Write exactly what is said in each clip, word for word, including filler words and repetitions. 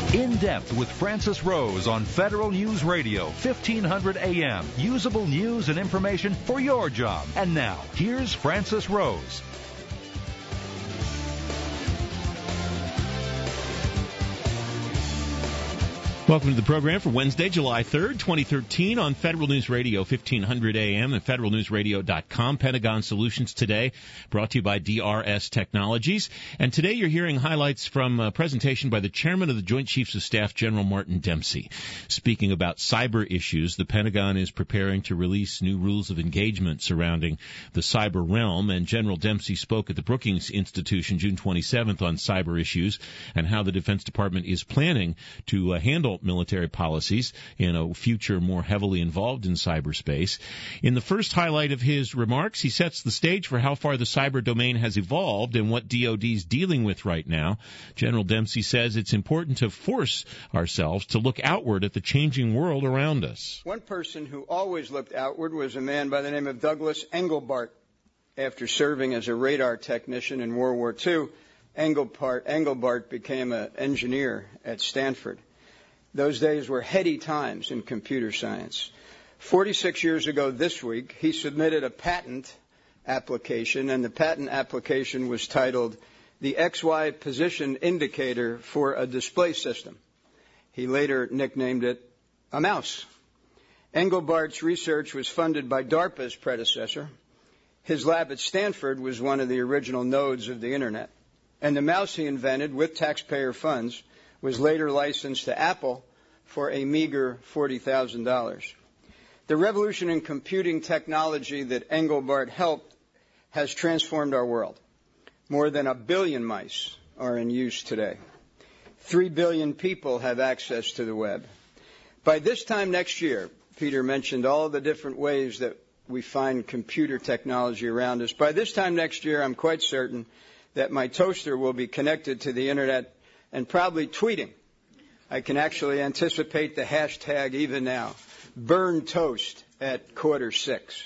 In Depth with Francis Rose on Federal News Radio, fifteen hundred A M. Usable news and information for your job. And now, here's Francis Rose. Welcome to the program for Wednesday, July third, twenty thirteen on Federal News Radio, fifteen hundred A M and federal news radio dot com. Pentagon Solutions Today, brought to you by D R S Technologies. And today you're hearing highlights from a presentation by the chairman of the Joint Chiefs of Staff, General Martin Dempsey. Speaking about cyber issues, the Pentagon is preparing to release new rules of engagement surrounding the cyber realm, and General Dempsey spoke at the Brookings Institution June twenty-seventh on cyber issues and how the Defense Department is planning to uh, handle military policies in a future more heavily involved in cyberspace. In the first highlight of his remarks, he sets the stage for how far the cyber domain has evolved and what D O D is dealing with right now. General Dempsey says it's important to force ourselves to look outward at the changing world around us. One person who always looked outward was a man by the name of Douglas Engelbart. After serving as a radar technician in World War Two, Engelbart, Engelbart became an engineer at Stanford. Those days were heady times in computer science. forty-six years ago this week, he submitted a patent application, and the patent application was titled the X Y Position Indicator for a Display System. He later nicknamed it a mouse. Engelbart's research was funded by DARPA's predecessor. His lab at Stanford was one of the original nodes of the Internet. And the mouse he invented with taxpayer funds was later licensed to Apple for a meager forty thousand dollars. The revolution in computing technology that Engelbart helped has transformed our world. More than a billion mice are in use today. Three billion people have access to the web. By this time next year, Peter mentioned all the different ways that we find computer technology around us. By this time next year, I'm quite certain that my toaster will be connected to the Internet and probably tweeting. I can actually anticipate the hashtag even now, burn toast at quarter six.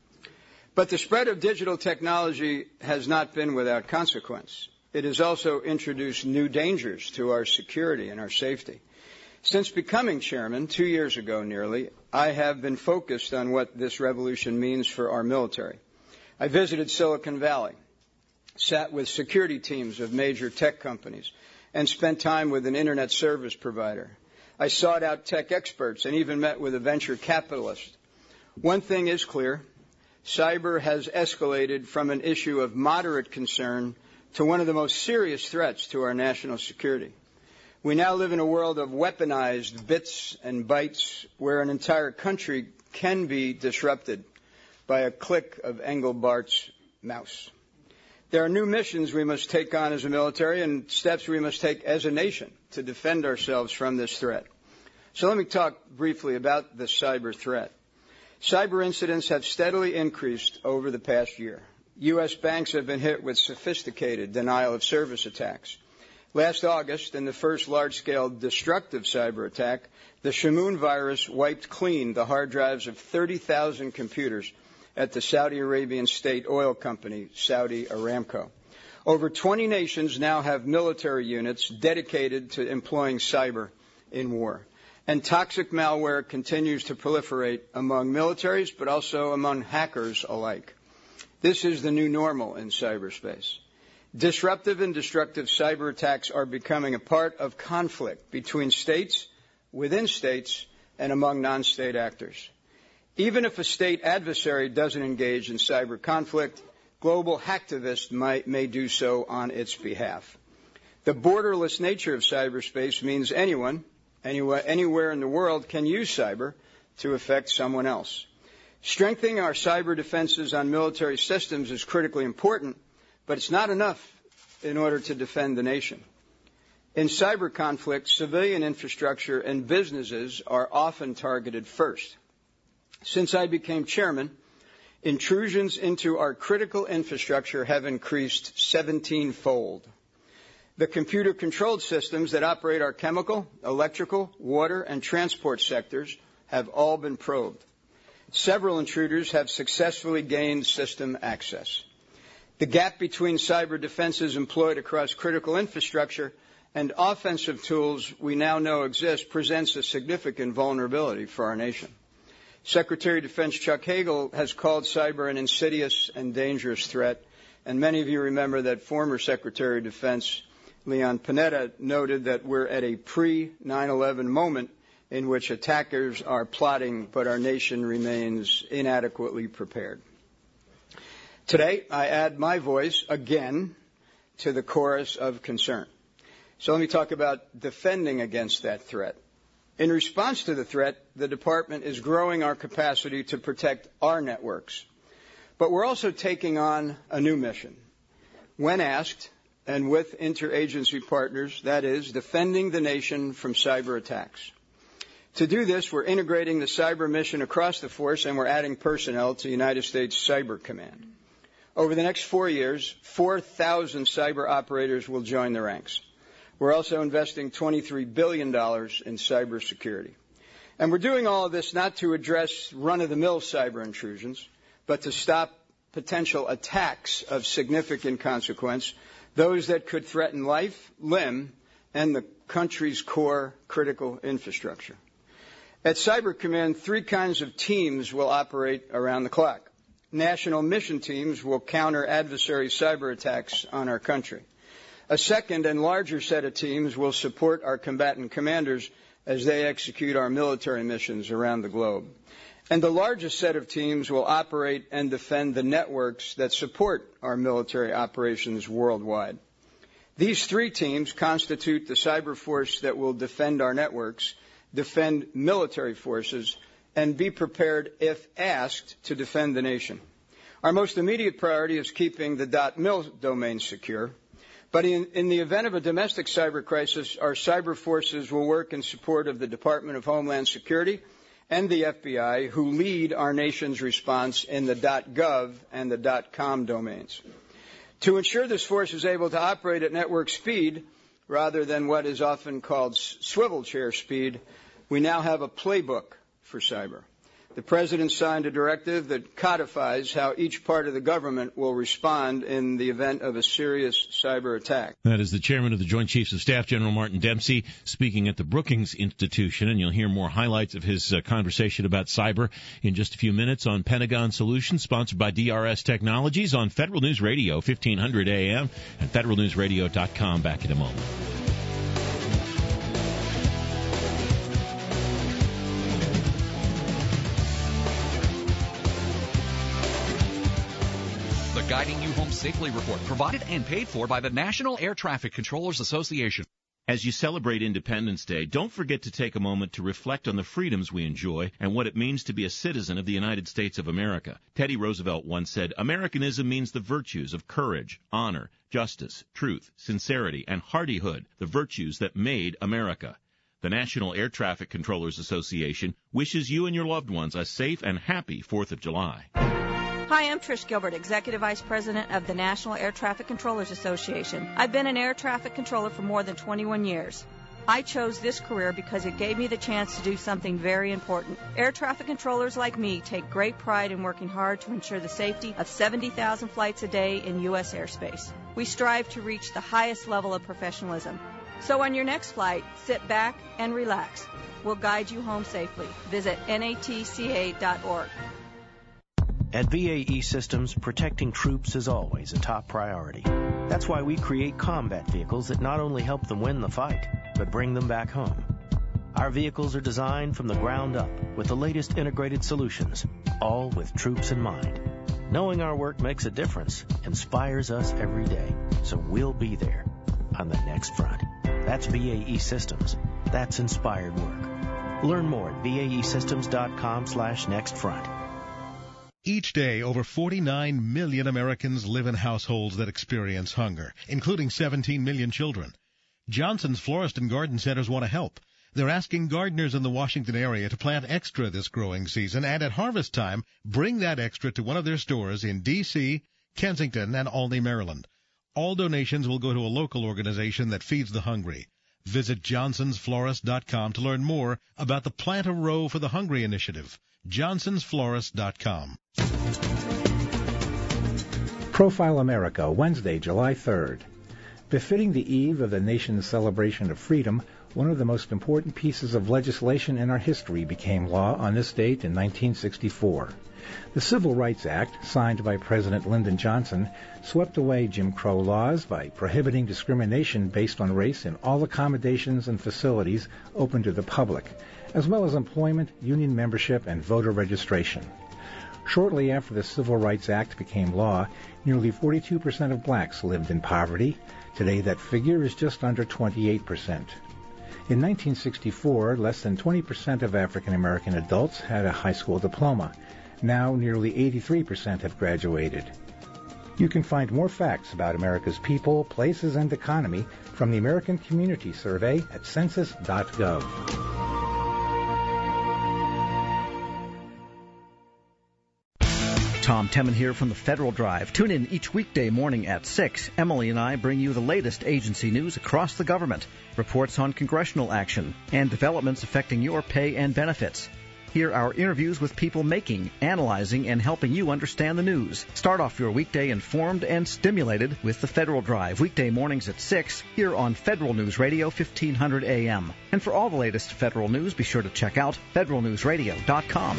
But the spread of digital technology has not been without consequence. It has also introduced new dangers to our security and our safety. Since becoming chairman, two years ago nearly, I have been focused on what this revolution means for our military. I visited Silicon Valley, sat with security teams of major tech companies, and spent time with an Internet service provider. I sought out tech experts and even met with a venture capitalist. One thing is clear. Cyber has escalated from an issue of moderate concern to one of the most serious threats to our national security. We now live in a world of weaponized bits and bytes where an entire country can be disrupted by a click of Engelbart's mouse. There are new missions we must take on as a military and steps we must take as a nation to defend ourselves from this threat. So let me talk briefly about the cyber threat. Cyber incidents have steadily increased over the past year. U S banks have been hit with sophisticated denial of service attacks. Last August, in the first large-scale destructive cyber attack, the Shamoon virus wiped clean the hard drives of thirty thousand computers at the Saudi Arabian state oil company, Saudi Aramco. Over twenty nations now have military units dedicated to employing cyber in war. And toxic malware continues to proliferate among militaries, but also among hackers alike. This is the new normal in cyberspace. Disruptive and destructive cyber attacks are becoming a part of conflict between states, within states, and among non-state actors. Even if a state adversary doesn't engage in cyber conflict, global hacktivists might, may do so on its behalf. The borderless nature of cyberspace means anyone, anywhere, anywhere in the world can use cyber to affect someone else. Strengthening our cyber defenses on military systems is critically important, but it's not enough in order to defend the nation. In cyber conflict, civilian infrastructure and businesses are often targeted first. Since I became chairman, intrusions into our critical infrastructure have increased seventeen-fold. The computer-controlled systems that operate our chemical, electrical, water, and transport sectors have all been probed. Several intruders have successfully gained system access. The gap between cyber defenses employed across critical infrastructure and offensive tools we now know exist presents a significant vulnerability for our nation. Secretary of Defense Chuck Hagel has called cyber an insidious and dangerous threat, and many of you remember that former Secretary of Defense Leon Panetta noted that we're at a pre nine eleven moment in which attackers are plotting, but our nation remains inadequately prepared. Today, I add my voice again to the chorus of concern. So let me talk about defending against that threat. In response to the threat, the Department is growing our capacity to protect our networks. But we're also taking on a new mission. When asked, and with interagency partners, that is, defending the nation from cyber attacks. To do this, we're integrating the cyber mission across the force, and we're adding personnel to United States Cyber Command. Over the next four years, four thousand cyber operators will join the ranks. We're also investing twenty-three billion dollars in cybersecurity. And we're doing all of this not to address run-of-the-mill cyber intrusions, but to stop potential attacks of significant consequence, those that could threaten life, limb, and the country's core critical infrastructure. At Cyber Command, three kinds of teams will operate around the clock. National mission teams will counter adversary cyber attacks on our country. A second and larger set of teams will support our combatant commanders as they execute our military missions around the globe. And the largest set of teams will operate and defend the networks that support our military operations worldwide. These three teams constitute the cyber force that will defend our networks, defend military forces, and be prepared, if asked, to defend the nation. Our most immediate priority is keeping the .mil domain secure. But in, in the event of a domestic cyber crisis, our cyber forces will work in support of the Department of Homeland Security and the F B I, who lead our nation's response in the .gov and the .com domains. To ensure this force is able to operate at network speed, rather than what is often called swivel chair speed, we now have a playbook for cyber. The President signed a directive that codifies how each part of the government will respond in the event of a serious cyber attack. That is the chairman of the Joint Chiefs of Staff, General Martin Dempsey, speaking at the Brookings Institution, and you'll hear more highlights of his uh, conversation about cyber in just a few minutes on Pentagon Solutions, sponsored by D R S Technologies on Federal News Radio, fifteen hundred A M, and federal news radio dot com. Back in a moment. Guiding You Home Safely report, provided and paid for by the National Air Traffic Controllers Association. As you celebrate Independence Day, don't forget to take a moment to reflect on the freedoms we enjoy and what it means to be a citizen of the United States of America. Teddy Roosevelt once said, Americanism means the virtues of courage, honor, justice, truth, sincerity, and hardihood, the virtues that made America. The National Air Traffic Controllers Association wishes you and your loved ones a safe and happy fourth of July. Hi, I'm Trish Gilbert, Executive Vice President of the National Air Traffic Controllers Association. I've been an air traffic controller for more than twenty-one years. I chose this career because it gave me the chance to do something very important. Air traffic controllers like me take great pride in working hard to ensure the safety of seventy thousand flights a day in U S airspace. We strive to reach the highest level of professionalism. So on your next flight, sit back and relax. We'll guide you home safely. Visit N A T C A dot org. At V A E Systems, protecting troops is always a top priority. That's why we create combat vehicles that not only help them win the fight, but bring them back home. Our vehicles are designed from the ground up with the latest integrated solutions, all with troops in mind. Knowing our work makes a difference inspires us every day, so we'll be there on the next front. That's V A E Systems. That's inspired work. Learn more at V A E systems dot com slash next front. Each day, over forty-nine million Americans live in households that experience hunger, including seventeen million children. Johnson's Florist and Garden Centers want to help. They're asking gardeners in the Washington area to plant extra this growing season, and at harvest time, bring that extra to one of their stores in D C, Kensington, and Albany, Maryland. All donations will go to a local organization that feeds the hungry. Visit johnsons florist dot com to learn more about the Plant a Row for the Hungry initiative. johnsons florist dot com. Profile America, Wednesday, July third. Befitting the eve of the nation's celebration of freedom, one of the most important pieces of legislation in our history became law on this date in nineteen sixty-four. The Civil Rights Act, signed by President Lyndon Johnson, swept away Jim Crow laws by prohibiting discrimination based on race in all accommodations and facilities open to the public, as well as employment, union membership, and voter registration. Shortly after the Civil Rights Act became law, nearly forty-two percent of blacks lived in poverty. Today that figure is just under twenty-eight percent. In nineteen sixty-four, less than twenty percent of African American adults had a high school diploma. Now nearly eighty-three percent have graduated. You can find more facts about America's people, places, and economy from the American Community Survey at census dot gov. Tom Temin here from the Federal Drive. Tune in each weekday morning at six. Emily and I bring you the latest agency news across the government, reports on congressional action, and developments affecting your pay and benefits. Hear our interviews with people making, analyzing, and helping you understand the news. Start off your weekday informed and stimulated with the Federal Drive, weekday mornings at six, here on Federal News Radio, fifteen hundred A M. And for all the latest federal news, be sure to check out federal news radio dot com.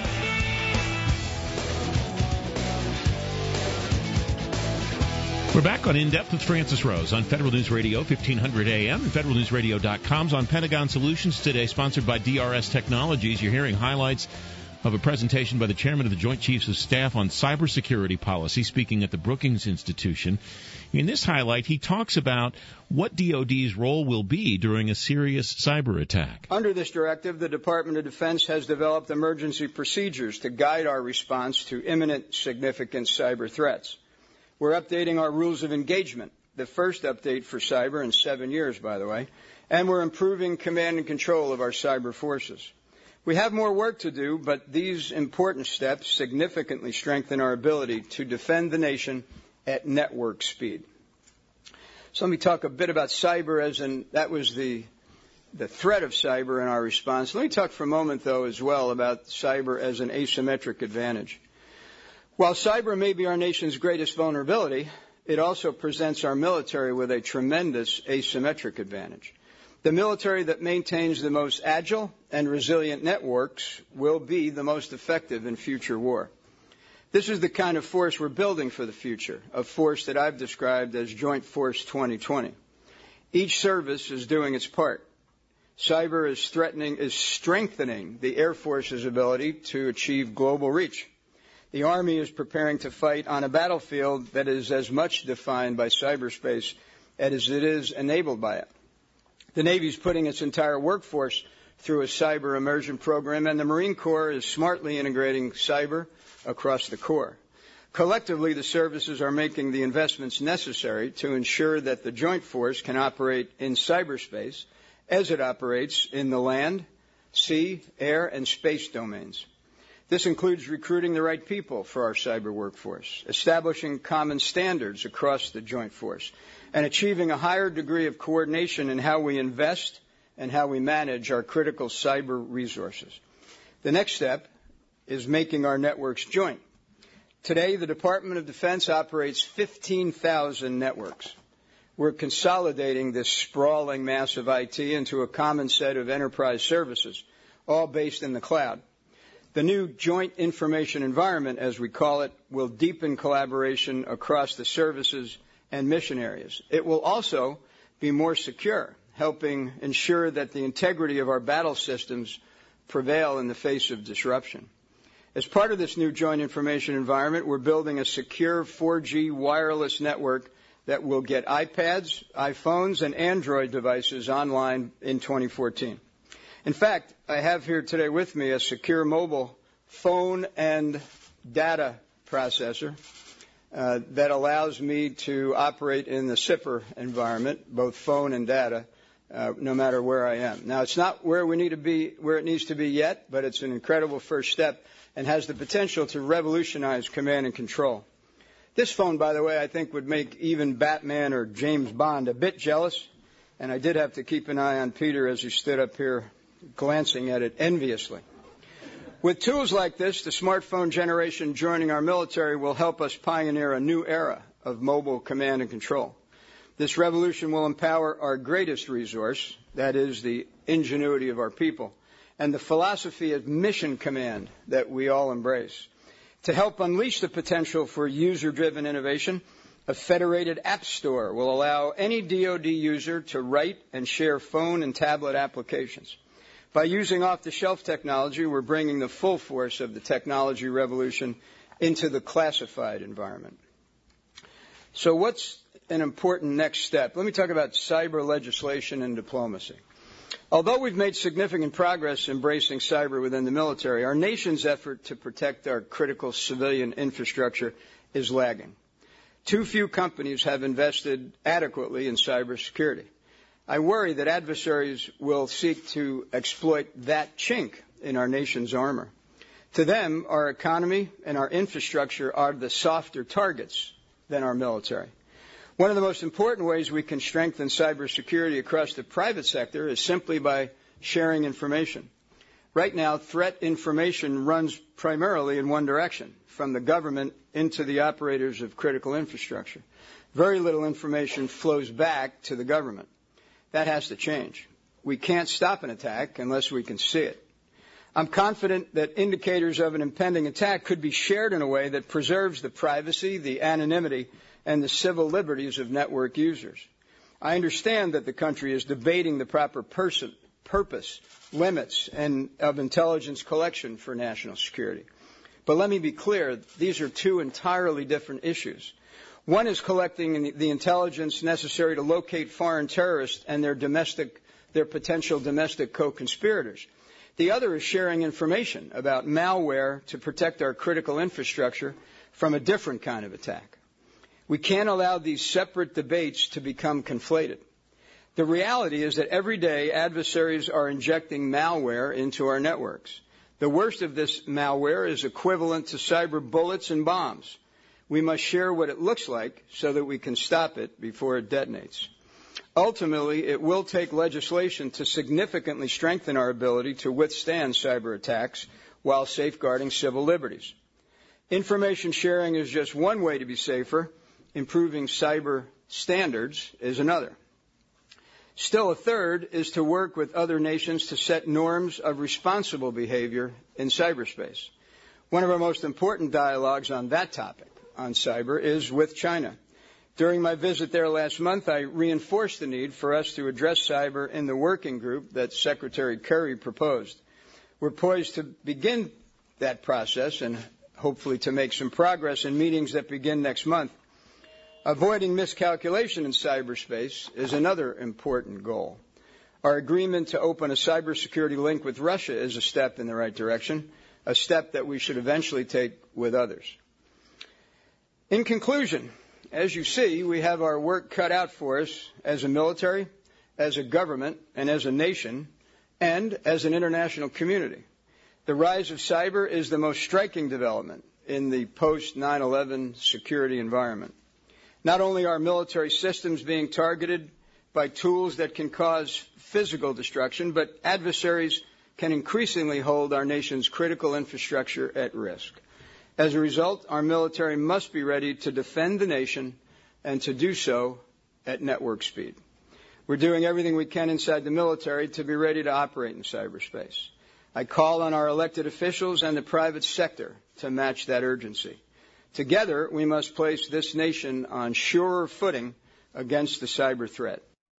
We're back on In Depth with Francis Rose on Federal News Radio, fifteen hundred A M, and federal news radio dot com's on Pentagon Solutions today, sponsored by D R S Technologies. You're hearing highlights of a presentation by the chairman of the Joint Chiefs of Staff on cybersecurity policy, speaking at the Brookings Institution. In this highlight, he talks about what D O D's role will be during a serious cyber attack. Under this directive, the Department of Defense has developed emergency procedures to guide our response to imminent significant cyber threats. We're updating our rules of engagement, the first update for cyber in seven years, by the way, and we're improving command and control of our cyber forces. We have more work to do, but these important steps significantly strengthen our ability to defend the nation at network speed. So let me talk a bit about cyber as in that was the the threat of cyber in our response. Let me talk for a moment, though, as well about cyber as an asymmetric advantage. While cyber may be our nation's greatest vulnerability, it also presents our military with a tremendous asymmetric advantage. The military that maintains the most agile and resilient networks will be the most effective in future war. This is the kind of force we're building for the future, a force that I've described as Joint Force twenty twenty. Each service is doing its part. Cyber is threatening, is strengthening the Air Force's ability to achieve global reach. The Army is preparing to fight on a battlefield that is as much defined by cyberspace as it is enabled by it. The Navy is putting its entire workforce through a cyber immersion program, and the Marine Corps is smartly integrating cyber across the Corps. Collectively, the services are making the investments necessary to ensure that the Joint Force can operate in cyberspace as it operates in the land, sea, air, and space domains. This includes recruiting the right people for our cyber workforce, establishing common standards across the Joint Force, and achieving a higher degree of coordination in how we invest and how we manage our critical cyber resources. The next step is making our networks joint. Today, the Department of Defense operates fifteen thousand networks. We're consolidating this sprawling mass of I T into a common set of enterprise services, all based in the cloud. The new Joint Information Environment, as we call it, will deepen collaboration across the services and mission areas. It will also be more secure, helping ensure that the integrity of our battle systems prevail in the face of disruption. As part of this new Joint Information Environment, we're building a secure four G wireless network that will get iPads, iPhones, and Android devices online in twenty fourteen. In fact, I have here today with me a secure mobile phone and data processor uh, that allows me to operate in the S I P R environment, both phone and data, uh, no matter where I am. Now, it's not where we need to be, where it needs to be yet, but it's an incredible first step and has the potential to revolutionize command and control. This phone, by the way, I think would make even Batman or James Bond a bit jealous, and I did have to keep an eye on Peter as he stood up here glancing at it enviously. With tools like this, the smartphone generation joining our military will help us pioneer a new era of mobile command and control. This revolution will empower our greatest resource, that is, the ingenuity of our people, and the philosophy of mission command that we all embrace. To help unleash the potential for user-driven innovation, a federated app store will allow any D O D user to write and share phone and tablet applications. By using off-the-shelf technology, we're bringing the full force of the technology revolution into the classified environment. So what's an important next step? Let me talk about cyber legislation and diplomacy. Although we've made significant progress embracing cyber within the military, our nation's effort to protect our critical civilian infrastructure is lagging. Too few companies have invested adequately in cybersecurity. I worry that adversaries will seek to exploit that chink in our nation's armor. To them, our economy and our infrastructure are the softer targets than our military. One of the most important ways we can strengthen cybersecurity across the private sector is simply by sharing information. Right now, threat information runs primarily in one direction, from the government into the operators of critical infrastructure. Very little information flows back to the government. That has to change. We can't stop an attack unless we can see it. I'm confident that indicators of an impending attack could be shared in a way that preserves the privacy, the anonymity, and the civil liberties of network users. I understand that the country is debating the proper person, purpose, limits, and of intelligence collection for national security. But let me be clear, these are two entirely different issues. One is collecting the intelligence necessary to locate foreign terrorists and their domestic, their potential domestic co-conspirators. The other is sharing information about malware to protect our critical infrastructure from a different kind of attack. We can't allow these separate debates to become conflated. The reality is that every day adversaries are injecting malware into our networks. The worst of this malware is equivalent to cyber bullets and bombs. We must share what it looks like so that we can stop it before it detonates. Ultimately, it will take legislation to significantly strengthen our ability to withstand cyber attacks while safeguarding civil liberties. Information sharing is just one way to be safer. Improving cyber standards is another. Still, a third is to work with other nations to set norms of responsible behavior in cyberspace. One of our most important dialogues on that topic, on cyber, is with China. During my visit there last month, I reinforced the need for us to address cyber in the working group that Secretary Kerry proposed. We're poised to begin that process and hopefully to make some progress in meetings that begin next month. Avoiding miscalculation in cyberspace is another important goal. Our agreement to open a cybersecurity link with Russia is a step in the right direction, a step that we should eventually take with others. In conclusion, as you see, we have our work cut out for us as a military, as a government, and as a nation, and as an international community. The rise of cyber is the most striking development in the post nine eleven security environment. Not only are military systems being targeted by tools that can cause physical destruction, but adversaries can increasingly hold our nation's critical infrastructure at risk. As a result, our military must be ready to defend the nation and to do so at network speed. We're doing everything we can inside the military to be ready to operate in cyberspace. I call on our elected officials and the private sector to match that urgency. Together, we must place this nation on surer footing against the cyber threat.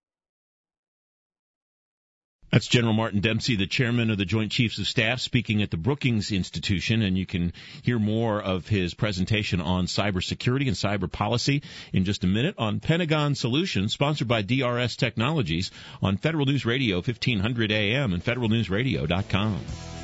That's General Martin Dempsey, the chairman of the Joint Chiefs of Staff, speaking at the Brookings Institution, and you can hear more of his presentation on cybersecurity and cyber policy in just a minute on Pentagon Solutions, sponsored by D R S Technologies on Federal News Radio, fifteen hundred A M and federal news radio dot com.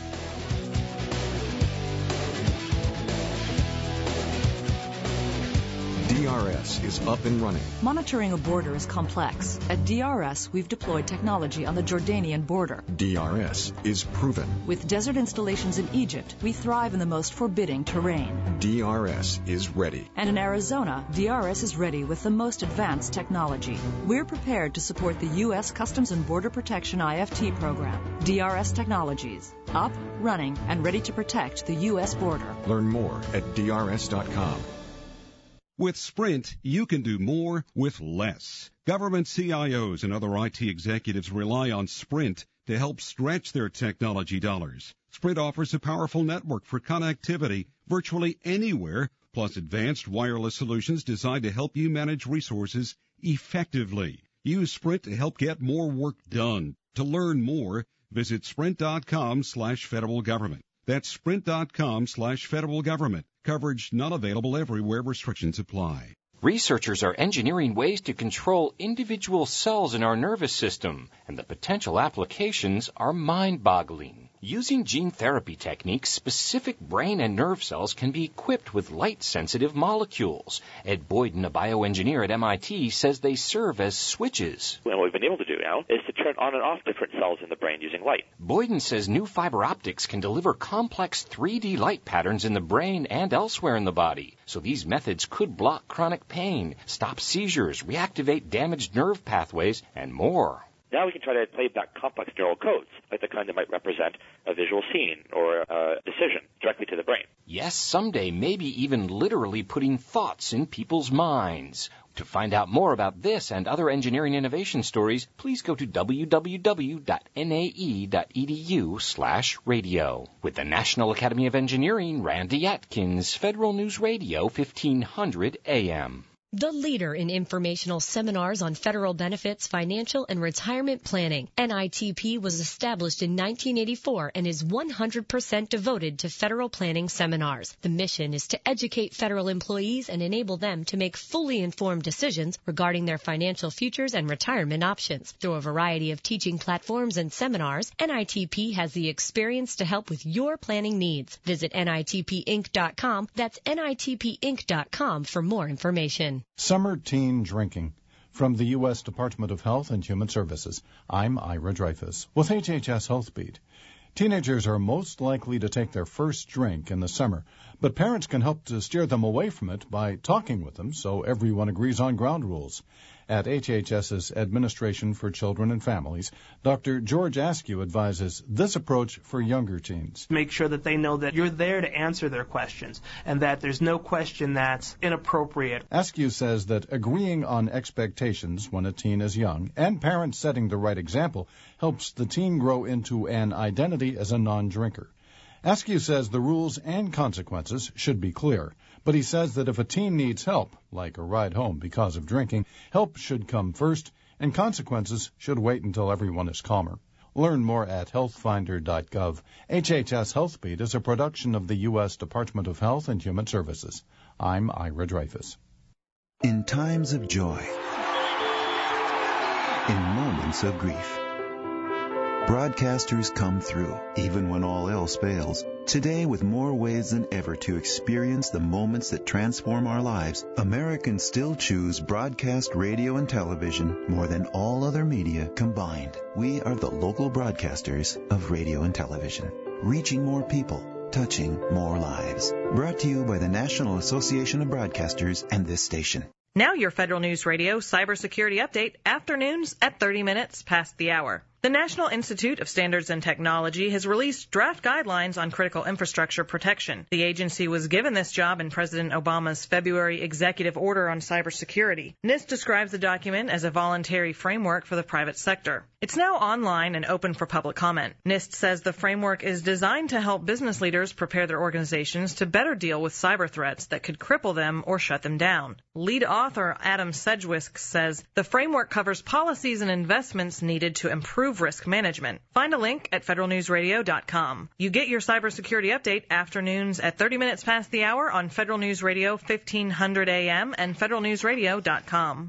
D R S is up and running. Monitoring a border is complex. At D R S, we've deployed technology on the Jordanian border. D R S is proven. With desert installations in Egypt, we thrive in the most forbidding terrain. D R S is ready. And in Arizona, D R S is ready with the most advanced technology. We're prepared to support the U S Customs and Border Protection I F T program. D R S Technologies, up, running, and ready to protect the U S border. Learn more at D R S dot com. With Sprint, you can do more with less. Government C I Os and other I T executives rely on Sprint to help stretch their technology dollars. Sprint offers a powerful network for connectivity virtually anywhere, plus advanced wireless solutions designed to help you manage resources effectively. Use Sprint to help get more work done. To learn more, visit sprint.com slash federal government. That's sprint.com slash federal government. Coverage not available everywhere. Restrictions apply. Researchers are engineering ways to control individual cells in our nervous system, and the potential applications are mind-boggling. Using gene therapy techniques, specific brain and nerve cells can be equipped with light-sensitive molecules. Ed Boyden, a bioengineer at M I T, says they serve as switches. And what we've been able to do now is to turn on and off different cells in the brain using light. Boyden says new fiber optics can deliver complex three D light patterns in the brain and elsewhere in the body. So these methods could block chronic pain, stop seizures, reactivate damaged nerve pathways, and more. Now we can try to play back complex neural codes, like the kind that might represent a visual scene or a decision directly to the brain. Yes, someday maybe even literally putting thoughts in people's minds. To find out more about this and other engineering innovation stories, please go to w w w dot n a e dot e d u slash radio. With the National Academy of Engineering, Randy Atkins, Federal News Radio, fifteen hundred A M. The leader in informational seminars on federal benefits, financial, and retirement planning. N I T P was established in nineteen eighty-four and is one hundred percent devoted to federal planning seminars. The mission is to educate federal employees and enable them to make fully informed decisions regarding their financial futures and retirement options. Through a variety of teaching platforms and seminars, N I T P has the experience to help with your planning needs. Visit N I T P inc dot com. That's N I T P inc dot com for more information. Summer teen drinking. From the U S Department of Health and Human Services, I'm Ira Dreyfus with H H S Health Beat. Teenagers are most likely to take their first drink in the summer, but parents can help to steer them away from it by talking with them so everyone agrees on ground rules. At HHS's Administration for Children and Families, Doctor George Askew advises this approach for younger teens. Make sure that they know that you're there to answer their questions and that there's no question that's inappropriate. Askew says that agreeing on expectations when a teen is young and parents setting the right example helps the teen grow into an identity as a non-drinker. Askew says the rules and consequences should be clear, but he says that if a teen needs help, like a ride home because of drinking, help should come first, and consequences should wait until everyone is calmer. Learn more at health finder dot gov. H H S Health Beat is a production of the U S Department of Health and Human Services. I'm Ira Dreyfus. In times of joy, in moments of grief, broadcasters come through, even when all else fails. Today, with more ways than ever to experience the moments that transform our lives, Americans still choose broadcast radio and television more than all other media combined. We are the local broadcasters of radio and television, reaching more people, touching more lives. Brought to you by the National Association of Broadcasters and this station. Now your Federal News Radio cybersecurity update, afternoons at thirty minutes past the hour. The National Institute of Standards and Technology has released draft guidelines on critical infrastructure protection. The agency was given this job in President Obama's February executive order on cybersecurity. NIST describes the document as a voluntary framework for the private sector. It's now online and open for public comment. NIST says the framework is designed to help business leaders prepare their organizations to better deal with cyber threats that could cripple them or shut them down. Lead author Adam Sedgwick says the framework covers policies and investments needed to improve risk management. Find a link at federal news radio dot com. You get your cybersecurity update afternoons at thirty minutes past the hour on Federal News Radio fifteen hundred A M and federal news radio dot com.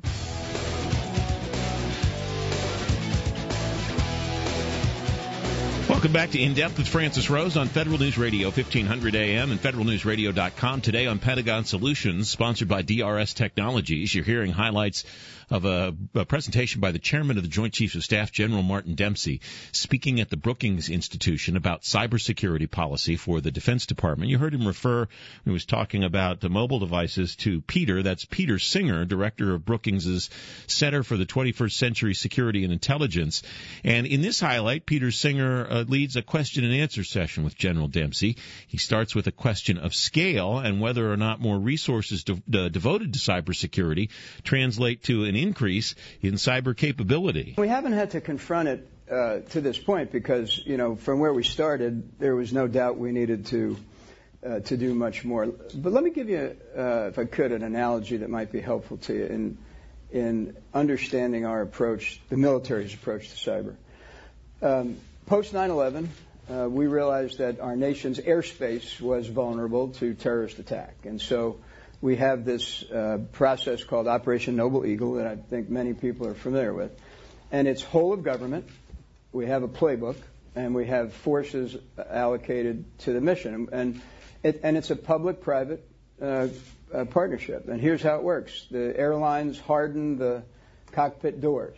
Welcome back to In Depth with Francis Rose on Federal News Radio fifteen hundred A M and federal news radio dot com. Today on Pentagon Solutions, sponsored by D R S Technologies. You're hearing highlights of a, a presentation by the chairman of the Joint Chiefs of Staff, General Martin Dempsey, speaking at the Brookings Institution about cybersecurity policy for the Defense Department. You heard him refer, when he was talking about the mobile devices, to Peter. That's Peter Singer, director of Brookings' Center for the twenty-first Century Security and Intelligence. And in this highlight, Peter Singer uh, leads a question and answer session with General Dempsey. He starts with a question of scale and whether or not more resources de- de- devoted to cybersecurity translate to an increase in cyber capability. We haven't had to confront it uh, to this point because, you know, from where we started, there was no doubt we needed to uh, to do much more. But let me give you, uh, if I could, an analogy that might be helpful to you in in understanding our approach, the military's approach to cyber. Um, Post nine eleven, uh, we realized that our nation's airspace was vulnerable to terrorist attack. And so we have this uh, process called Operation Noble Eagle that I think many people are familiar with. And it's whole of government. We have a playbook, and we have forces allocated to the mission. And, it, and it's a public-private uh, uh, partnership. And here's how it works. The airlines harden the cockpit doors.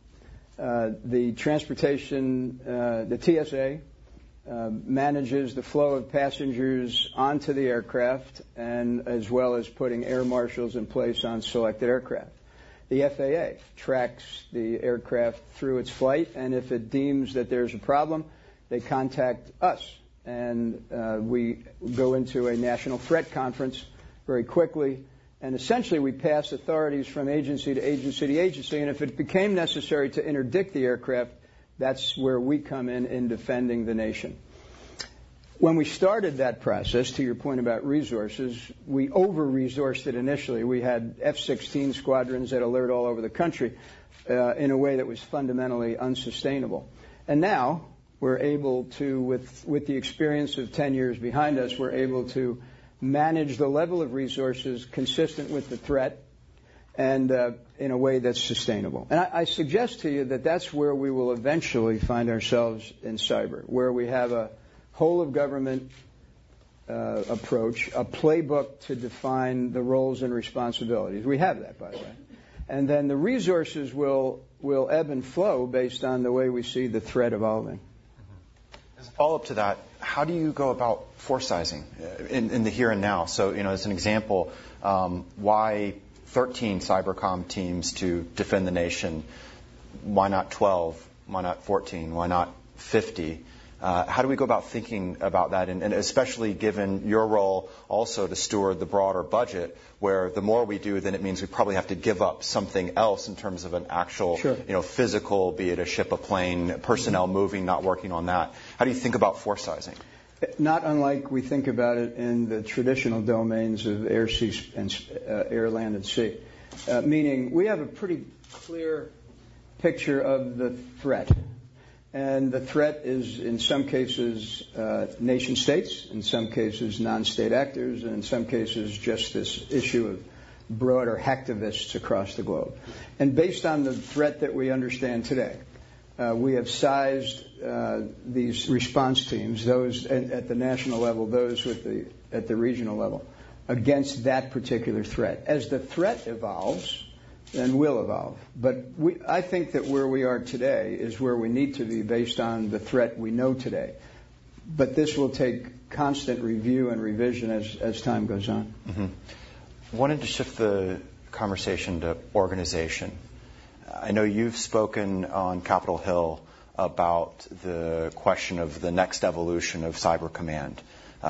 Uh, the transportation, uh, the T S A, uh, manages the flow of passengers onto the aircraft, and as well as putting air marshals in place on selected aircraft. The F A A tracks the aircraft through its flight, and if it deems that there's a problem, they contact us, and uh, we go into a national threat conference very quickly. And essentially, we pass authorities from agency to agency to agency, and if it became necessary to interdict the aircraft, that's where we come in in defending the nation. When we started that process, to your point about resources, we over-resourced it initially. We had F sixteen squadrons at alert all over the country uh, in a way that was fundamentally unsustainable. And now we're able to, with, with the experience of ten years behind us, we're able to manage the level of resources consistent with the threat and uh, in a way that's sustainable. And I, I suggest to you that that's where we will eventually find ourselves in cyber, where we have a whole-of-government uh, approach, a playbook to define the roles and responsibilities. We have that, by the way. And then the resources will, will ebb and flow based on the way we see the threat evolving. As a follow-up to that, how do you go about force sizing in, in the here and now? So, you know, as an example, um, why thirteen cybercom teams to defend the nation? Why not twelve? Why not fourteen? Why not fifty? Uh, how do we go about thinking about that, and, and especially given your role also to steward the broader budget, where the more we do, then it means we probably have to give up something else in terms of an actual, sure. you know, physical, be it a ship, a plane, personnel mm-hmm. moving, not working on that. How do you think about force sizing? Not unlike we think about it in the traditional domains of air, sea, and uh, air, land, and sea. Uh, meaning we have a pretty clear picture of the threat. And the threat is, in some cases, uh, nation states, in some cases, non-state actors, and in some cases, just this issue of broader hacktivists across the globe. And based on the threat that we understand today, uh, we have sized uh, these response teams, those at, at the national level, those with the at the regional level, against that particular threat. As the threat evolves, then will evolve. But we, I think that where we are today is where we need to be based on the threat we know today. But this will take constant review and revision as, as time goes on. Mm-hmm. Wanted to shift the conversation to organization. I know you've spoken on Capitol Hill about the question of the next evolution of Cyber Command.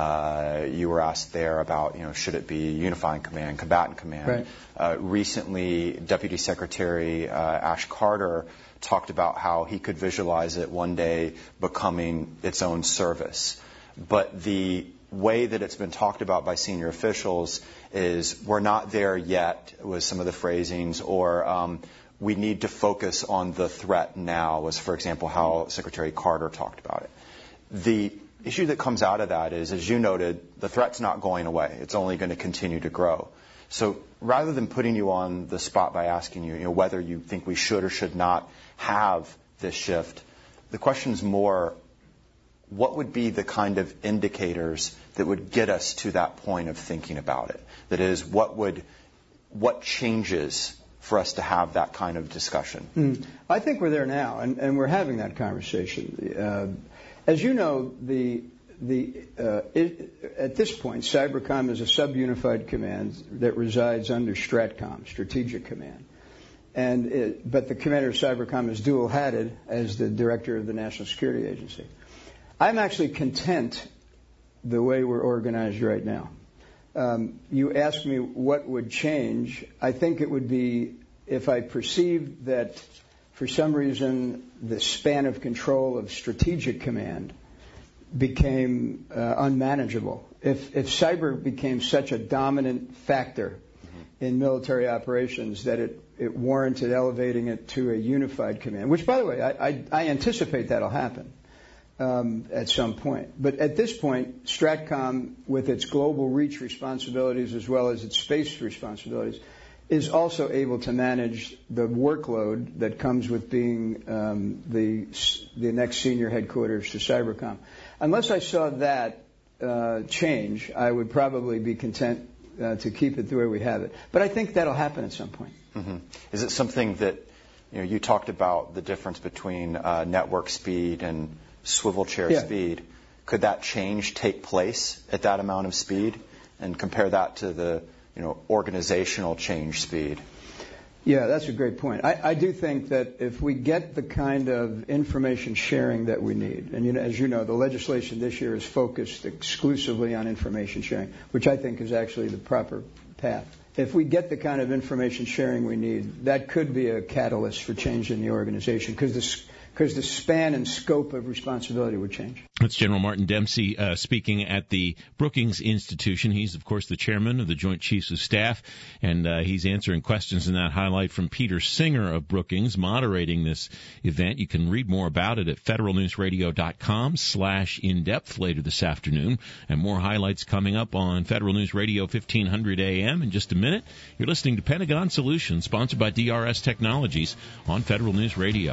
Uh, you were asked there about, you know, should it be unifying command, combatant command. Right. Uh, recently, Deputy Secretary uh, Ash Carter talked about how he could visualize it one day becoming its own service. But the way that it's been talked about by senior officials is we're not there yet with some of the phrasings, or um, we need to focus on the threat now, was, for example, how Secretary Carter talked about it. The issue that comes out of that is, as you noted, the threat's not going away. It's only going to continue to grow. So rather than putting you on the spot by asking you, you know, whether you think we should or should not have this shift, the question is more, what would be the kind of indicators that would get us to that point of thinking about it? That is, what would, what changes for us to have that kind of discussion? Mm. I think we're there now, and, and we're having that conversation. Uh, As you know, the the uh, it, at this point, Cybercom is a sub-unified command that resides under Stratcom, Strategic Command, and it, but the commander of Cybercom is dual-hatted as the director of the National Security Agency. I'm actually content the way we're organized right now. Um, you asked me what would change. I think it would be if I perceived that for some reason the span of control of strategic command became uh, unmanageable, if, if cyber became such a dominant factor mm-hmm. in military operations that it, it warranted elevating it to a unified command, which, by the way, I, I, I anticipate that'll happen um, at some point. But at this point, STRATCOM, with its global reach responsibilities as well as its space responsibilities, is also able to manage the workload that comes with being um, the the next senior headquarters to Cybercom. Unless I saw that uh, change, I would probably be content uh, to keep it the way we have it. But I think that'll happen at some point. Mm-hmm. Is it something that, you know, you talked about the difference between uh, network speed and swivel chair yeah. speed. Could that change take place at that amount of speed, and compare that to the, you know, organizational change speed? Yeah, that's a great point. I, I do think that if we get the kind of information sharing that we need, and you know, as you know, the legislation this year is focused exclusively on information sharing, which I think is actually the proper path. If we get the kind of information sharing we need, that could be a catalyst for change in the organization, because the because the span and scope of responsibility would change. That's General Martin Dempsey uh, speaking at the Brookings Institution. He's, of course, the chairman of the Joint Chiefs of Staff, and uh, he's answering questions in that highlight from Peter Singer of Brookings, moderating this event. You can read more about it at federalnewsradio.com slash in-depth later this afternoon, and more highlights coming up on Federal News Radio fifteen hundred A M in just a minute. You're listening to Pentagon Solutions, sponsored by D R S Technologies on Federal News Radio.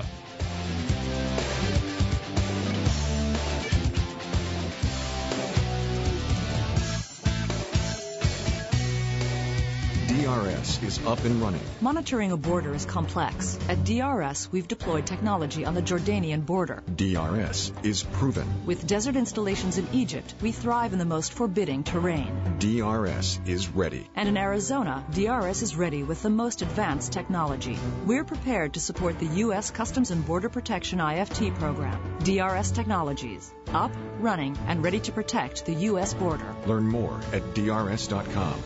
D R S is up and running. Monitoring a border is complex. At D R S, we've deployed technology on the Jordanian border. D R S is proven. With desert installations in Egypt, we thrive in the most forbidding terrain. D R S is ready. And in Arizona, D R S is ready with the most advanced technology. We're prepared to support the U S Customs and Border Protection I F T program. D R S Technologies. Up, running, and ready to protect the U S border. Learn more at D R S dot com.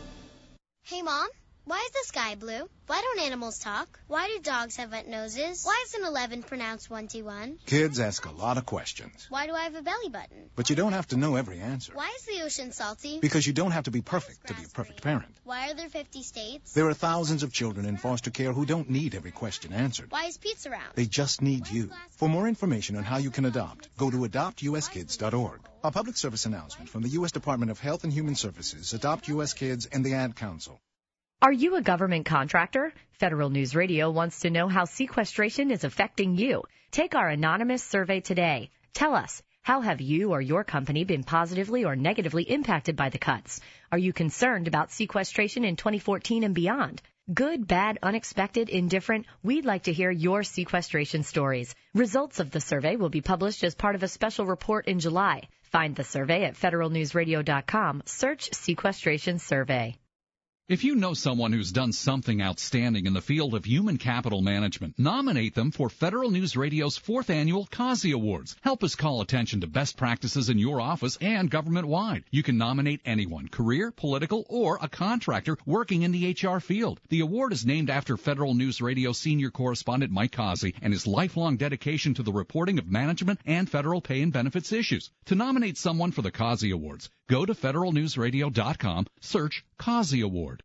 Hey, Mom, why is the sky blue? Why don't animals talk? Why do dogs have wet noses? Why is an eleven pronounced twenty-one? Kids ask a lot of questions. Why do I have a belly button? But you don't have to know every answer. Why is the ocean salty? Because you don't have to be perfect to be a perfect parent. Why are there fifty states? There are thousands of children in foster care who don't need every question answered. Why is pizza round? They just need you. For more information on how you can adopt, go to adopt u s kids dot org. A public service announcement from the U S Department of Health and Human Services, Adopt U S Kids, and the Ad Council. Are you a government contractor? Federal News Radio wants to know how sequestration is affecting you. Take our anonymous survey today. Tell us, how have you or your company been positively or negatively impacted by the cuts? Are you concerned about sequestration in twenty fourteen and beyond? Good, bad, unexpected, indifferent, we'd like to hear your sequestration stories. Results of the survey will be published as part of a special report in July. Find the survey at federal news radio dot com. Search Sequestration Survey. If you know someone who's done something outstanding in the field of human capital management, nominate them for Federal News Radio's fourth annual Kazi Awards. Help us call attention to best practices in your office and government-wide. You can nominate anyone, career, political, or a contractor working in the H R field. The award is named after Federal News Radio senior correspondent Mike Kazi and his lifelong dedication to the reporting of management and federal pay and benefits issues. To nominate someone for the Kazi Awards, go to federal news radio dot com, search Kazi Award.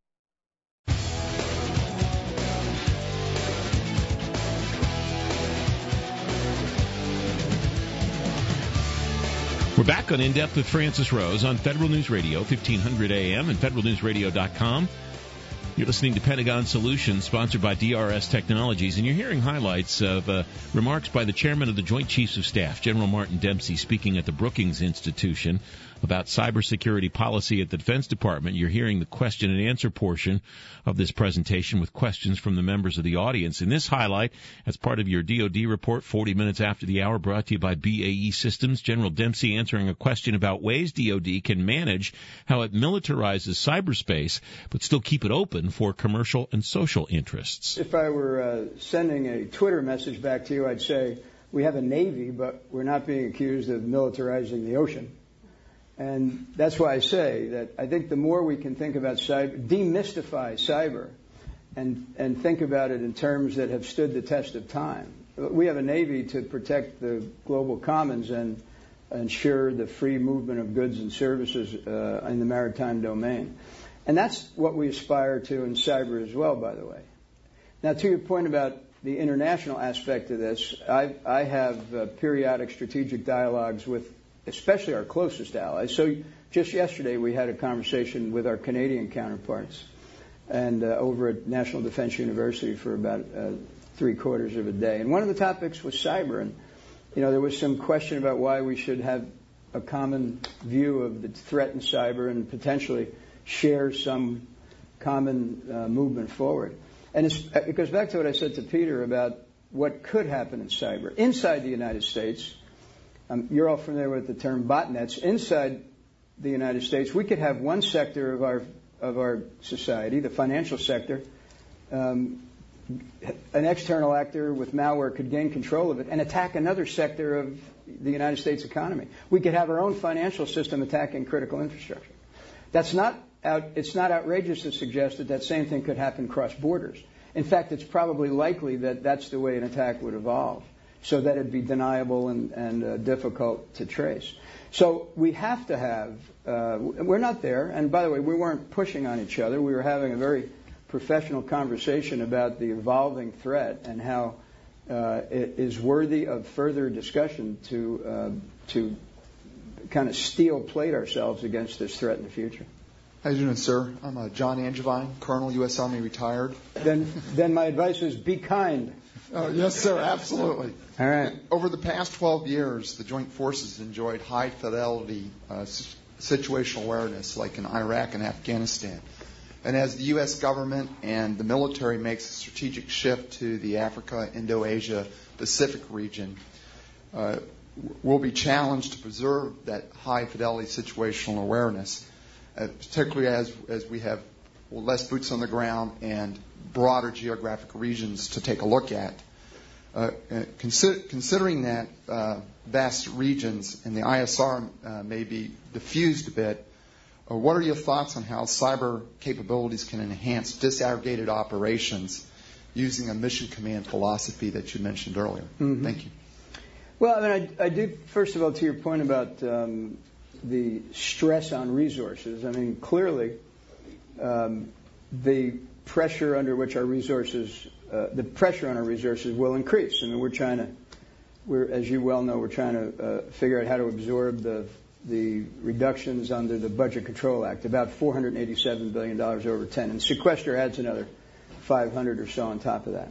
We're back on In Depth with Francis Rose on Federal News Radio, fifteen hundred A M and federal news radio dot com. You're listening to Pentagon Solutions, sponsored by D R S Technologies, and you're hearing highlights of uh, remarks by the chairman of the Joint Chiefs of Staff, General Martin Dempsey, speaking at the Brookings Institution about cybersecurity policy at the Defense Department. You're hearing the question and answer portion of this presentation with questions from the members of the audience. In this highlight, as part of your D O D report, forty minutes after the hour, brought to you by B A E Systems, General Dempsey answering a question about ways D O D can manage how it militarizes cyberspace, but still keep it open for commercial and social interests. If I were uh, sending a Twitter message back to you, I'd say we have a Navy, but we're not being accused of militarizing the ocean. And that's why I say that I think the more we can think about cyber, demystify cyber, and, and think about it in terms that have stood the test of time. We have a Navy to protect the global commons and ensure the free movement of goods and services uh, in the maritime domain. And that's what we aspire to in cyber as well, by the way. Now, to your point about the international aspect of this, I, I have uh, periodic strategic dialogues with especially our closest allies. So just yesterday we had a conversation with our Canadian counterparts and uh, over at National Defense University for about uh, three quarters of a day. And one of the topics was cyber. And, you know, there was some question about why we should have a common view of the threat in cyber and potentially share some common uh, movement forward. And it's, it goes back to what I said to Peter about what could happen in cyber. Inside the United States, um, you're all familiar with the term botnets. Inside the United States, we could have one sector of our of our society, the financial sector, um, an external actor with malware could gain control of it and attack another sector of the United States economy. We could have our own financial system attacking critical infrastructure. That's not out, it's not outrageous to suggest that that same thing could happen cross borders. In fact, it's probably likely that that's the way an attack would evolve, so that it'd be deniable and, and uh, difficult to trace. So we have to have, uh, we're not there, and by the way, we weren't pushing on each other. We were having a very professional conversation about the evolving threat and how uh, it is worthy of further discussion to uh, to kind of steel plate ourselves against this threat in the future. How you doing, sir? I'm uh, John Angevine, Colonel, U S Army, retired. Then, then my advice is be kind. Oh, yes, sir, absolutely. All right. Over the past twelve years, the Joint Forces enjoyed high fidelity uh, situational awareness, like in Iraq and Afghanistan. And as the U S government and the military makes a strategic shift to the Africa, Indo-Asia, Pacific region, uh, we'll be challenged to preserve that high fidelity situational awareness, uh, particularly as as we have well, less boots on the ground and broader geographic regions to take a look at. Uh, consider, considering that uh, vast regions and the I S R uh, may be diffused a bit, uh, what are your thoughts on how cyber capabilities can enhance disaggregated operations using a mission command philosophy that you mentioned earlier? Mm-hmm. Thank you. Well, I mean, I, I do, first of all, to your point about um, the stress on resources, I mean, clearly um, the pressure under which our resources, uh, the pressure on our resources will increase. I mean, we're trying to, we're, as you well know, we're trying to uh, figure out how to absorb the the reductions under the Budget Control Act, about four hundred eighty-seven billion dollars over ten, and sequester adds another five hundred or so on top of that.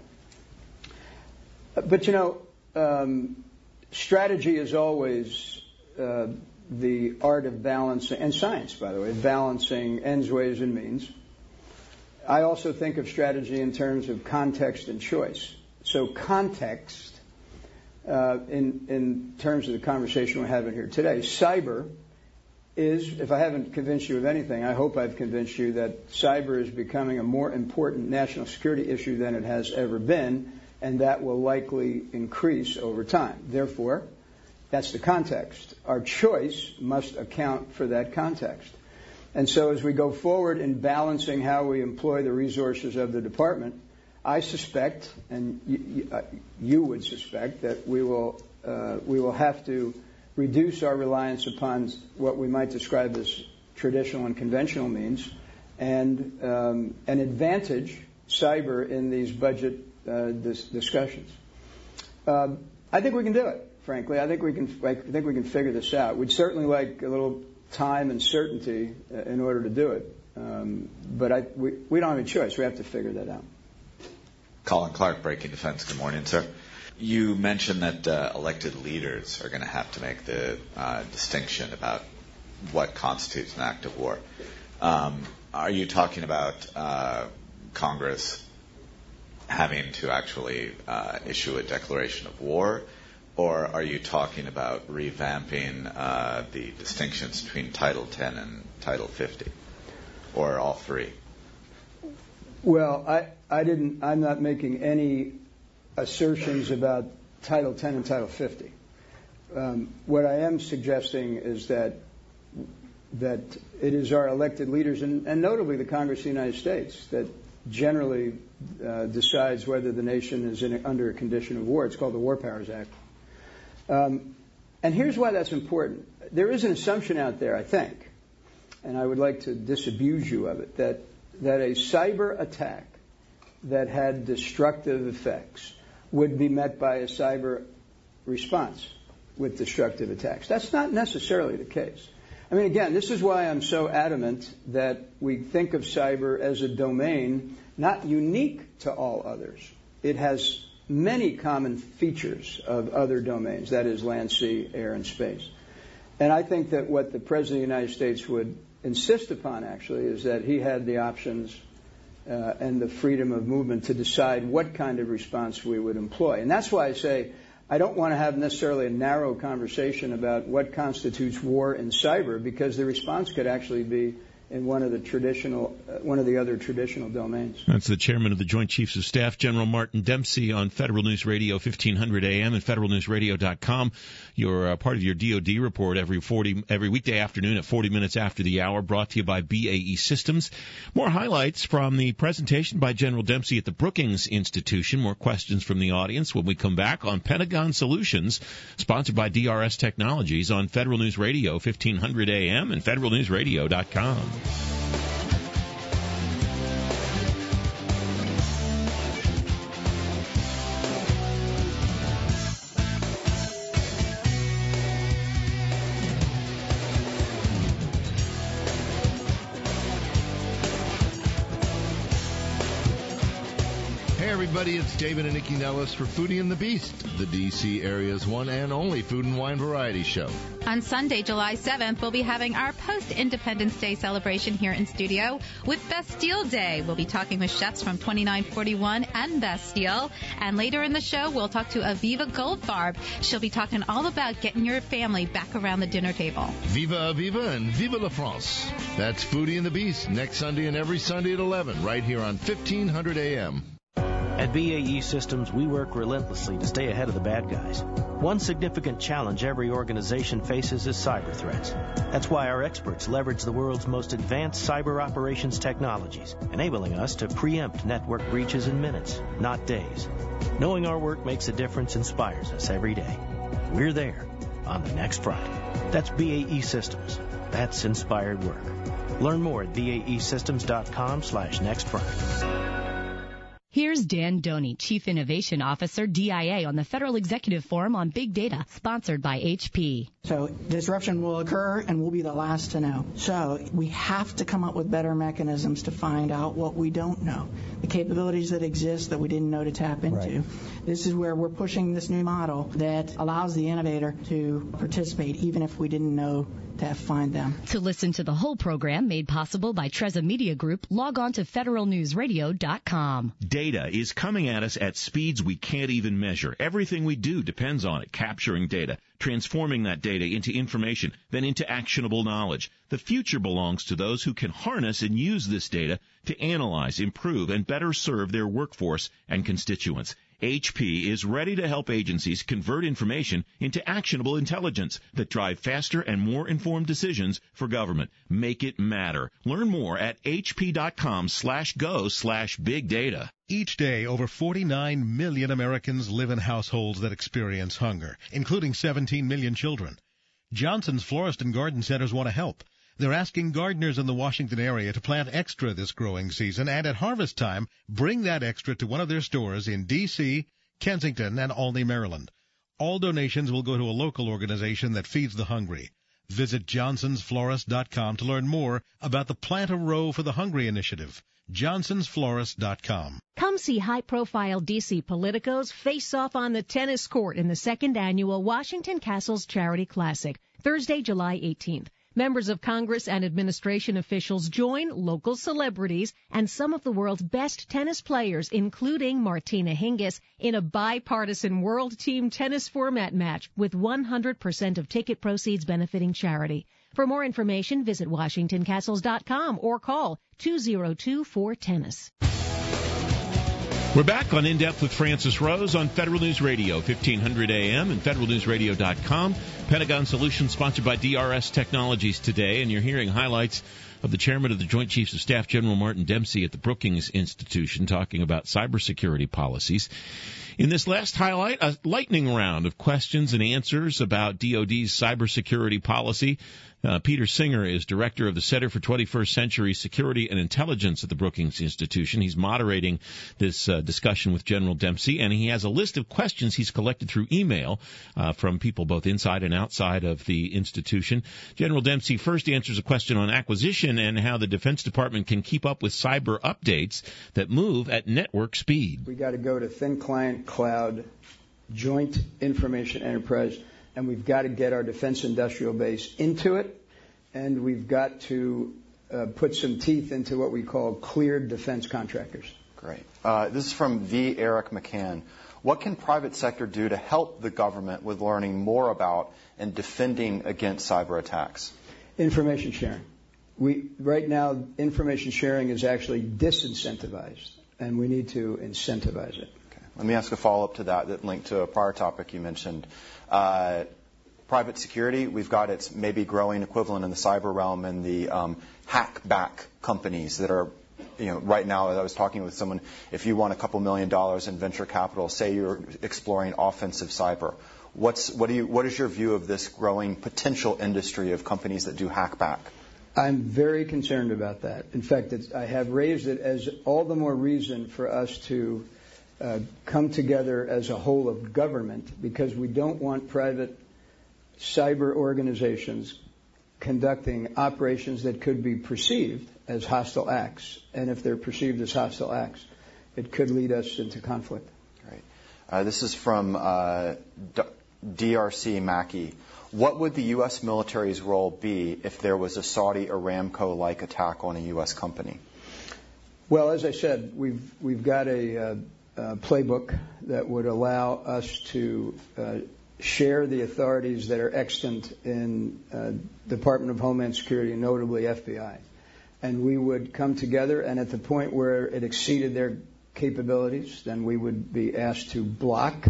But you know, um, strategy is always uh, the art of balancing, and science, by the way, balancing ends, ways, and means. I also think of strategy in terms of context and choice. So context, uh, in, in terms of the conversation we're having here today, cyber is, if I haven't convinced you of anything, I hope I've convinced you that cyber is becoming a more important national security issue than it has ever been, and that will likely increase over time. Therefore, that's the context. Our choice must account for that context. And so as we go forward in balancing how we employ the resources of the department, I suspect, and you, you would suspect, that we will uh, we will have to reduce our reliance upon what we might describe as traditional and conventional means, and um, and advantage cyber in these budget uh, dis- discussions. Um, I think we can do it. Frankly, I think we can. I think we can figure this out. We'd certainly like a little time and certainty in order to do it. Um, but I, we, we don't have any choice. We have to figure that out. Colin Clark, Breaking Defense. Good morning, sir. You mentioned that uh, elected leaders are going to have to make the uh, distinction about what constitutes an act of war. Um, are you talking about uh, Congress having to actually uh, issue a declaration of war? Or are you talking about revamping uh, the distinctions between Title ten and Title fifty, or all three? Well, I, I didn't. I'm not making any assertions about Title ten and Title fifty. Um, what I am suggesting is that that it is our elected leaders, and, and notably the Congress of the United States, that generally uh, decides whether the nation is in a, under a condition of war. It's called the War Powers Act. Um, and here's why that's important. There is an assumption out there, I think, and I would like to disabuse you of it, that, that a cyber attack that had destructive effects would be met by a cyber response with destructive attacks. That's not necessarily the case. I mean, again, this is why I'm so adamant that we think of cyber as a domain not unique to all others. It has many common features of other domains, that is land, sea, air, and space. And I think that what the President of the United States would insist upon, actually, is that he had the options uh, and the freedom of movement to decide what kind of response we would employ. And that's why I say I don't want to have necessarily a narrow conversation about what constitutes war in cyber, because the response could actually be in one of the traditional, uh, one of the other traditional domains. That's the chairman of the Joint Chiefs of Staff, General Martin Dempsey, on Federal News Radio fifteen hundred A M and federal news radio dot com. You're uh, part of your D O D report every forty every weekday afternoon at forty minutes after the hour, brought to you by B A E Systems. More highlights from the presentation by General Dempsey at the Brookings Institution. More questions from the audience when we come back on Pentagon Solutions, sponsored by D R S Technologies on Federal News Radio fifteen hundred A M and federal news radio dot com. Everybody, it's David and Nikki Nellis for Foodie and the Beast, the D C area's one and only food and wine variety show. On Sunday, July seventh, we'll be having our post-Independence Day celebration here in studio with Bastille Day. We'll be talking with chefs from twenty-nine forty-one and Bastille. And later in the show, we'll talk to Aviva Goldfarb. She'll be talking all about getting your family back around the dinner table. Viva Aviva and Viva la France. That's Foodie and the Beast, next Sunday and every Sunday at eleven, right here on fifteen hundred A M. At B A E Systems, we work relentlessly to stay ahead of the bad guys. One significant challenge every organization faces is cyber threats. That's why our experts leverage the world's most advanced cyber operations technologies, enabling us to preempt network breaches in minutes, not days. Knowing our work makes a difference inspires us every day. We're there on the next front. That's B A E Systems. That's inspired work. Learn more at B A E systems dot com slash next front. Here's Dan Doney, Chief Innovation Officer, D I A, on the Federal Executive Forum on Big Data, sponsored by H P. So disruption will occur, and we'll be the last to know. So we have to come up with better mechanisms to find out what we don't know, the capabilities that exist that we didn't know to tap into. Right. This is where we're pushing this new model that allows the innovator to participate, even if we didn't know to find them. To listen to the whole program made possible by Treza Media Group, log on to federal news radio dot com. Data is coming at us at speeds we can't even measure. Everything we do depends on it, capturing data, transforming that data into information, then into actionable knowledge. The future belongs to those who can harness and use this data to analyze, improve, and better serve their workforce and constituents. H P is ready to help agencies convert information into actionable intelligence that drive faster and more informed decisions for government. Make it matter. Learn more at hp.com slash go slash big data. Each day, over forty-nine million Americans live in households that experience hunger, including seventeen million children. Johnson's Florist and Garden Centers want to help. They're asking gardeners in the Washington area to plant extra this growing season, and at harvest time, bring that extra to one of their stores in D C, Kensington, and Olney, Maryland. All donations will go to a local organization that feeds the hungry. Visit johnsons florist dot com to learn more about the Plant a Row for the Hungry initiative. johnsons florist dot com. Come see high-profile D C politicos face off on the tennis court in the second annual Washington Castles Charity Classic, Thursday, July eighteenth. Members of Congress and administration officials join local celebrities and some of the world's best tennis players, including Martina Hingis, in a bipartisan World Team Tennis Format match with one hundred percent of ticket proceeds benefiting charity. For more information, visit washington castles dot com or call two oh two four tennis. We're back on In Depth with Francis Rose on Federal News Radio, fifteen hundred A M and federal news radio dot com. Pentagon Solutions sponsored by D R S Technologies today, and you're hearing highlights of the chairman of the Joint Chiefs of Staff, General Martin Dempsey, at the Brookings Institution, talking about cybersecurity policies. In this last highlight, a lightning round of questions and answers about D O D's cybersecurity policy. Uh, Peter Singer is director of the Center for twenty-first Century Security and Intelligence at the Brookings Institution. He's moderating this uh, discussion with General Dempsey, and he has a list of questions he's collected through email uh, from people both inside and outside of the institution. General Dempsey first answers a question on acquisition and how the Defense Department can keep up with cyber updates that move at network speed. We got to go to thin client cloud, joint information enterprise, and we've got to get our defense industrial base into it, and we've got to uh, put some teeth into what we call cleared defense contractors. Great. Uh, this is from V. Eric McCann. What can private sector do to help the government with learning more about and defending against cyber attacks? Information sharing. We right now, information sharing is actually disincentivized, and we need to incentivize it. Okay. Let me ask a follow-up to that that linked to a prior topic you mentioned. Uh, private security, we've got its maybe growing equivalent in the cyber realm and the um, hack-back companies that are, you know, right now, as I was talking with someone, if you want a couple million dollars in venture capital, say you're exploring offensive cyber, what's, what, do you, what is your view of this growing potential industry of companies that do hack-back? I'm very concerned about that. In fact, it's, I have raised it as all the more reason for us to uh, come together as a whole of government, because we don't want private cyber organizations conducting operations that could be perceived as hostile acts. And if they're perceived as hostile acts, it could lead us into conflict. Great. Uh, this is from uh, D R C Mackey. What would the U S military's role be if there was a Saudi Aramco-like attack on a U S company? Well, as I said, we've we've got a, uh, a playbook that would allow us to uh, share the authorities that are extant in uh, Department of Homeland Security, and notably F B I. And we would come together, and at the point where it exceeded their capabilities, then we would be asked to block,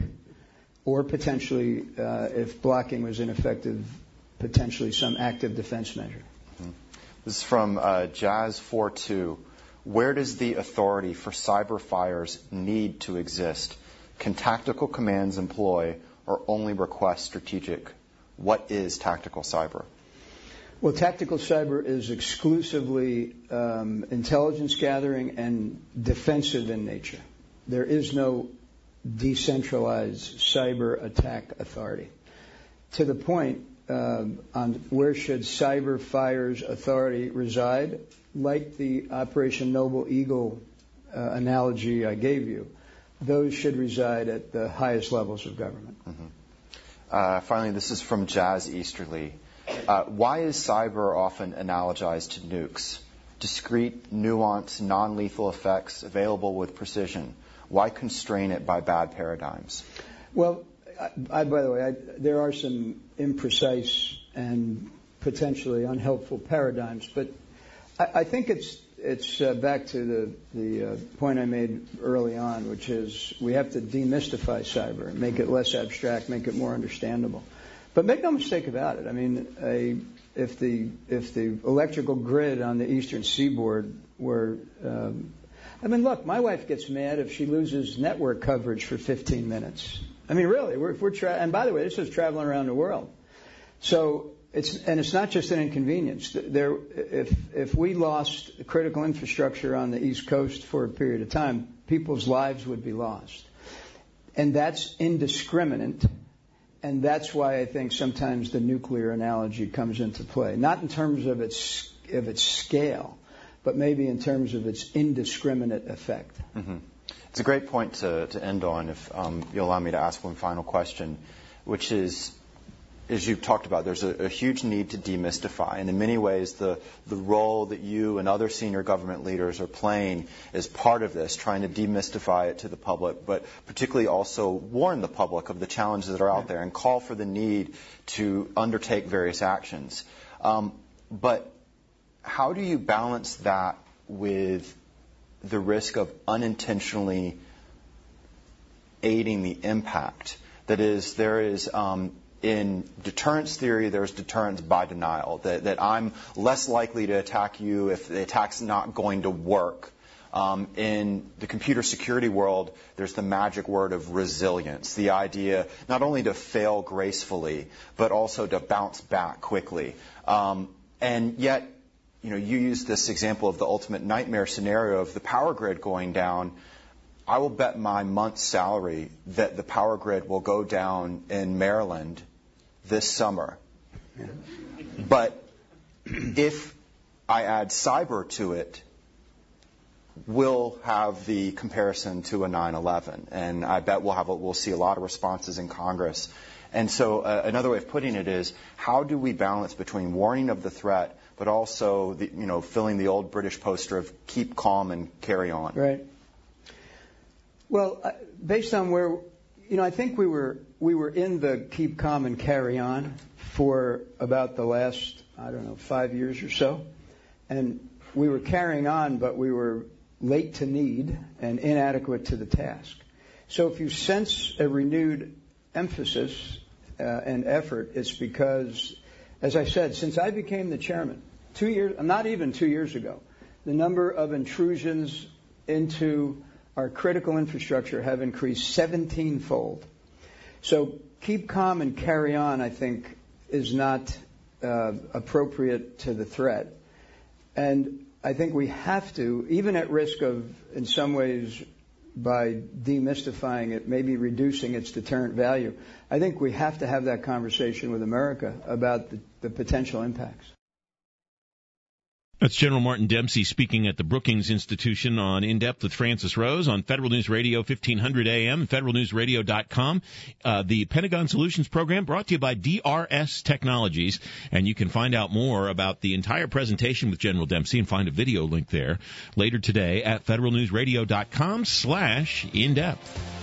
or potentially, uh, if blocking was ineffective, potentially some active defense measure. Mm-hmm. This is from uh, Jazz forty-two. Where does the authority for cyber fires need to exist? Can tactical commands employ or only request strategic? What is tactical cyber? Well, tactical cyber is exclusively um, intelligence gathering and defensive in nature. There is no decentralized cyber attack authority. To the point um, on where should cyber fires authority reside, like the Operation Noble Eagle uh, analogy I gave you, those should reside at the highest levels of government. Mm-hmm. Uh, finally, this is from Jazz Easterly. Uh, why is cyber often analogized to nukes? Discrete, nuanced, non-lethal effects available with precision. Why constrain it by bad paradigms? Well, I, I, by the way, I, there are some imprecise and potentially unhelpful paradigms, but I, I think it's it's uh, back to the the uh, point I made early on, which is we have to demystify cyber, make it less abstract, make it more understandable. But make no mistake about it. I mean, a, if the if the electrical grid on the eastern seaboard were um, I mean, look, my wife gets mad if she loses network coverage for fifteen minutes. I mean, really, we're, if we're tra- and by the way, this is traveling around the world. So it's and it's not just an inconvenience. There, if if we lost critical infrastructure on the East Coast for a period of time, people's lives would be lost, and that's indiscriminate. And that's why I think sometimes the nuclear analogy comes into play, not in terms of its of its scale, but maybe in terms of its indiscriminate effect. Mm-hmm. It's a great point to, to end on, if um, you'll allow me to ask one final question, which is, as you've talked about, there's a, a huge need to demystify. And in many ways, the, the role that you and other senior government leaders are playing is part of this, trying to demystify it to the public, but particularly also warn the public of the challenges that are out there and call for the need to undertake various actions. Um, but how do you balance that with the risk of unintentionally aiding the impact? That is, there is um, in deterrence theory, there's deterrence by denial, that, that I'm less likely to attack you if the attack's not going to work. Um, in the computer security world, there's the magic word of resilience, the idea not only to fail gracefully, but also to bounce back quickly. Um, and yet, you know, you use this example of the ultimate nightmare scenario of the power grid going down. I will bet my month's salary that the power grid will go down in Maryland this summer. But if I add cyber to it, we'll have the comparison to a nine eleven, and I bet we'll have a, we'll see a lot of responses in Congress. And so uh, another way of putting it is, how do we balance between warning of the threat, but also the, you know, filling the old British poster of keep calm and carry on? Right. Well, uh, based on where, you know, I think we were we were in the keep calm and carry on for about the last, I don't know, five years or so, and we were carrying on, but we were late to need and inadequate to the task. So if you sense a renewed emphasis uh, and effort, it's because, as I said, since I became the chairman, two years, not even two years ago, the number of intrusions into our critical infrastructure have increased seventeen-fold. So keep calm and carry on, I think, is not uh, appropriate to the threat. And I think we have to, even at risk of, in some ways, by demystifying it, maybe reducing its deterrent value, I think we have to have that conversation with America about the, the potential impacts. That's General Martin Dempsey speaking at the Brookings Institution on In Depth with Francis Rose on Federal News Radio fifteen hundred A M and federal news radio dot com. Uh, the Pentagon Solutions Program brought to you by D R S Technologies. And you can find out more about the entire presentation with General Dempsey and find a video link there later today at federal news radio dot com slash in depth.